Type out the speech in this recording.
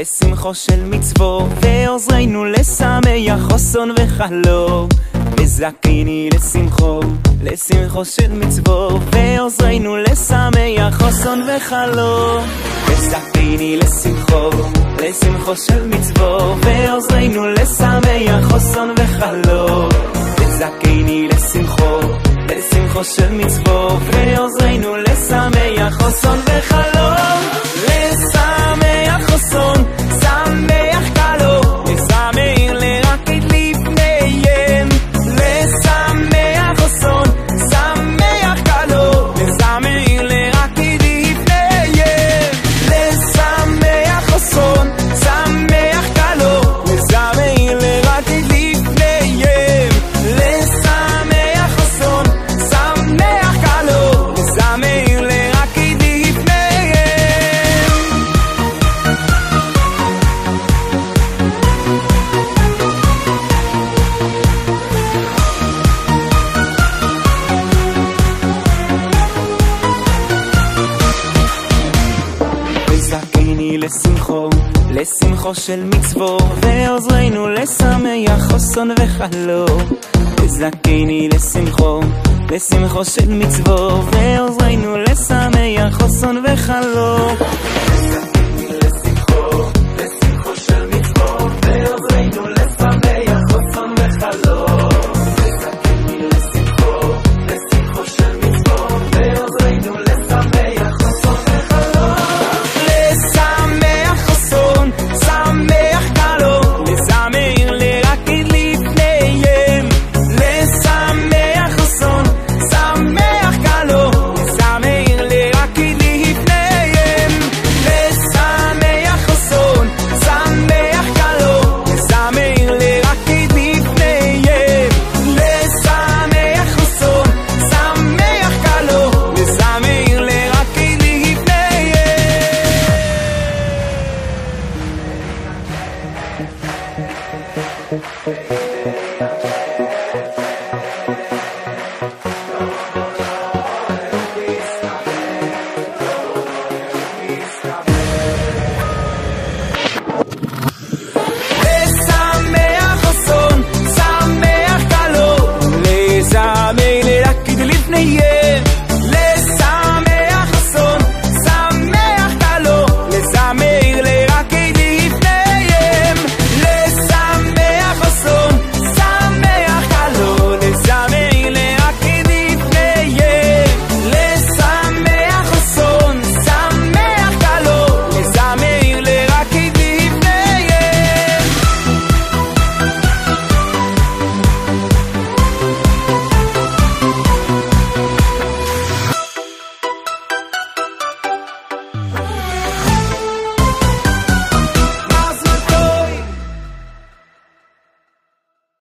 לשמחו של מצוו, ועוזרנו לשמח חוסון וחלום. וזכיני לשמחו, לשמחו של מצוו, ועוזרנו לשמח חוסון וחלום. וזכיני לשמחו, לשמחו של מצוו, ועוזרנו לשמח חוסון וחלום. וזכיני לשמחו, לשמחו של מצוו, ועוזרנו לשמח חוסון וחלום. לשמח חוסון, שמח קלו, לשמח לרקד לפניהם. לשמח חוסון, שמח קלו, לשמח לרקד לפניהם. לשמח חוסון, שמח קלו, לשמח לרקד לפניהם. לשמח חוסון, שמח קלו, לשמח לרקד לפניהם. וזכיני לשמחו, לשמחו של מצוו, ועוזרנו לשמח חוסון וחלום. וזכיני לשמחו, לשמחו של מצוו, ועוזרנו לשמח חוסון וחלום. וזכיני לשמחו, לשמחו של מצוו, ועוזרנו לשמח חוסון וחלום. וזכיני לשמחו, לשמחו של מצוו, ועוזרנו לשמח חוסון וחלום. לשמח חוסון, שמח קלו, לשמח לרקד לפניהם. לשמח חוסון, שמח קלו, לשמח לרקד לפניהם. לשמח חוסון, שמח קלו, לשמח לרקד לפניהם. לשמח חוסון, שמח קלו, לשמח לרקד לפניהם.